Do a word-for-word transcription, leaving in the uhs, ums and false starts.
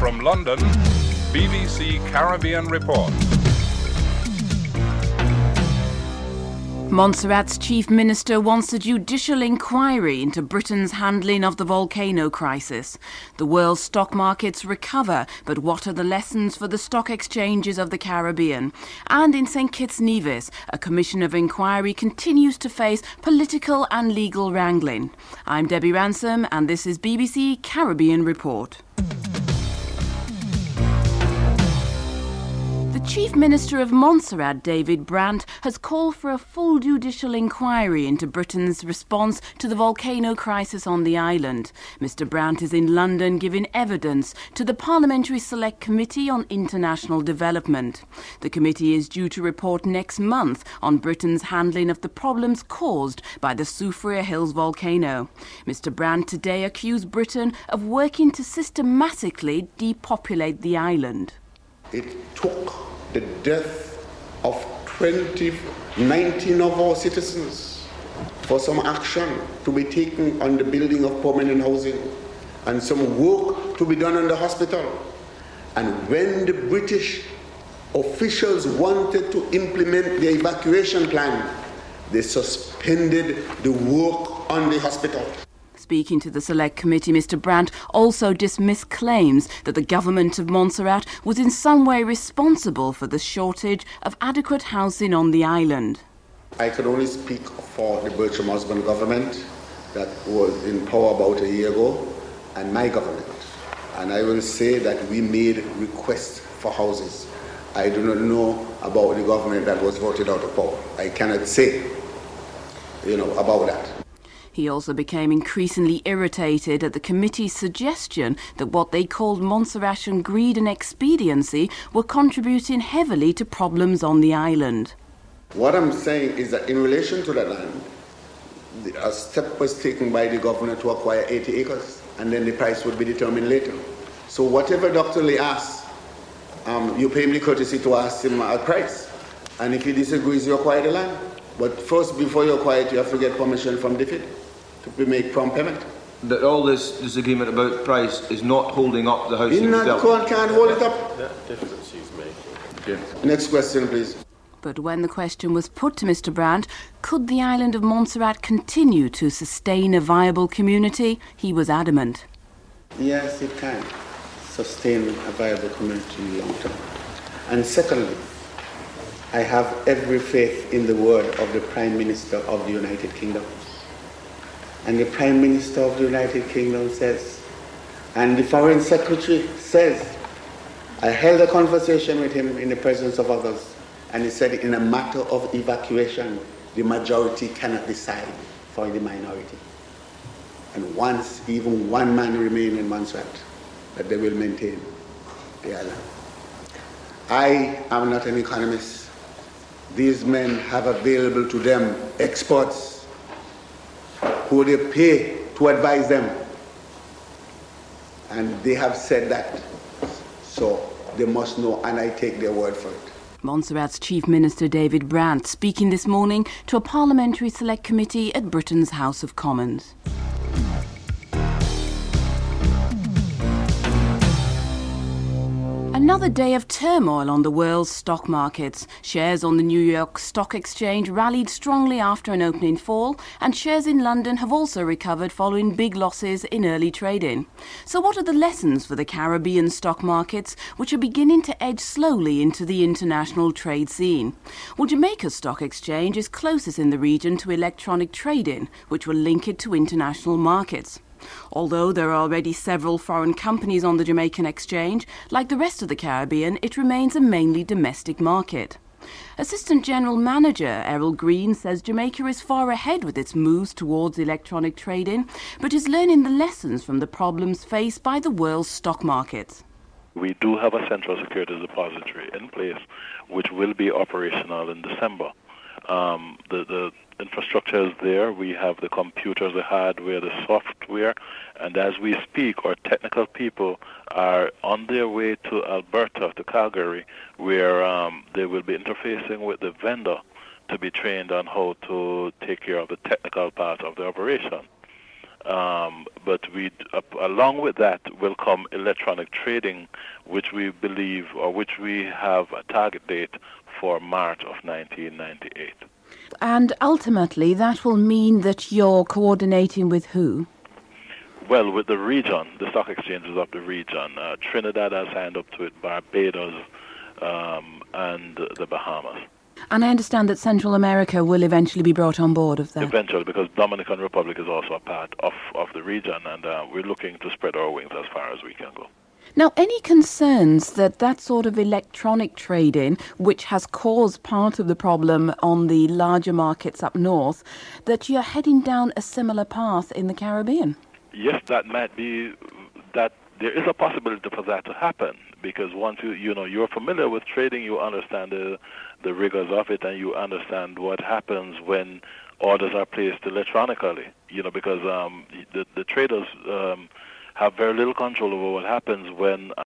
From London, B B C Caribbean Report. Montserrat's chief minister wants a judicial inquiry into Britain's handling of the volcano crisis. The world's stock markets recover, but what are the lessons for the stock exchanges of the Caribbean? And in Saint Kitts Nevis, a commission of inquiry continues to face political and legal wrangling. I'm Debbie Ransom, and this is B B C Caribbean Report. The Chief Minister of Montserrat, David Brandt, has called for a full judicial inquiry into Britain's response to the volcano crisis on the island. Mister Brandt is in London giving evidence to the Parliamentary Select Committee on International Development. The committee is due to report next month on Britain's handling of the problems caused by the Soufriere Hills volcano. Mister Brandt today accused Britain of working to systematically depopulate the island. It took the death of twenty, nineteen of our citizens for some action to be taken on the building of permanent housing and some work to be done on the hospital. And when the British officials wanted to implement the evacuation plan, they suspended the work on the hospital. Speaking to the Select Committee, Mister Brandt also dismissed claims that the government of Montserrat was in some way responsible for the shortage of adequate housing on the island. I can only speak for the Bertram Osborne government that was in power about a year ago and my government. And I will say that we made requests for houses. I do not know about the government that was voted out of power. I cannot say, you know, about that. He also became increasingly irritated at the committee's suggestion that what they called Montserratian greed and expediency were contributing heavily to problems on the island. What I'm saying is that in relation to that land, a step was taken by the governor to acquire eighty acres, and then the price would be determined later. So whatever Doctor Lee asks, um, you pay him the courtesy to ask him a price. And if he disagrees, you acquire the land. But first, before you acquire it, you have to get permission from D F I D to make prompt payment. That all this disagreement about price is not holding up the housing development. development. Can't hold it up. That difference he's making. Okay. Next question, please. But when the question was put to Mister Brandt, could the island of Montserrat continue to sustain a viable community, he was adamant. Yes, it can sustain a viable community in the long term. And secondly, I have every faith in the word of the Prime Minister of the United Kingdom. And the Prime Minister of the United Kingdom says, and the Foreign Secretary says, I held a conversation with him in the presence of others, and he said in a matter of evacuation, the majority cannot decide for the minority. And once even one man remains in Montserrat, that they will maintain the island. I am not an economist. These men have available to them experts who they pay to advise them. And they have said that. So they must know, and I take their word for it. Montserrat's Chief Minister David Brandt speaking this morning to a Parliamentary Select Committee at Britain's House of Commons. Another day of turmoil on the world's stock markets. Shares on the New York Stock Exchange rallied strongly after an opening fall, and shares in London have also recovered following big losses in early trading. So what are the lessons for the Caribbean stock markets, which are beginning to edge slowly into the international trade scene? Well, Jamaica's stock exchange is closest in the region to electronic trading, which will link it to international markets. Although there are already several foreign companies on the Jamaican exchange, like the rest of the Caribbean, it remains a mainly domestic market. Assistant General Manager Errol Green says Jamaica is far ahead with its moves towards electronic trading, but is learning the lessons from the problems faced by the world's stock markets. We do have a central securities depository in place, which will be operational in December. Um, the, the infrastructure is there. We have the computers, the hardware, the software, and as we speak, our technical people are on their way to Alberta, to Calgary, where um, they will be interfacing with the vendor to be trained on how to take care of the technical part of the operation. Um, but we, uh, along with that, will come electronic trading, which we believe, or which we have a target date for March of nineteen ninety-eight. And ultimately, that will mean that you're coordinating with who? Well, with the region, the stock exchanges of the region. Uh, Trinidad has signed up to it, Barbados, um, and the Bahamas. And I understand that Central America will eventually be brought on board of that. Eventually, because Dominican Republic is also a part of, of the region, and uh, we're looking to spread our wings as far as we can go. Now, any concerns that that sort of electronic trading, which has caused part of the problem on the larger markets up north, that you're heading down a similar path in the Caribbean? Yes, that might be, that there is a possibility for that to happen, because once you, you know, you're familiar with trading, you understand the, the rigors of it, and you understand what happens when orders are placed electronically, you know, because um, the, the traders um, have very little control over what happens when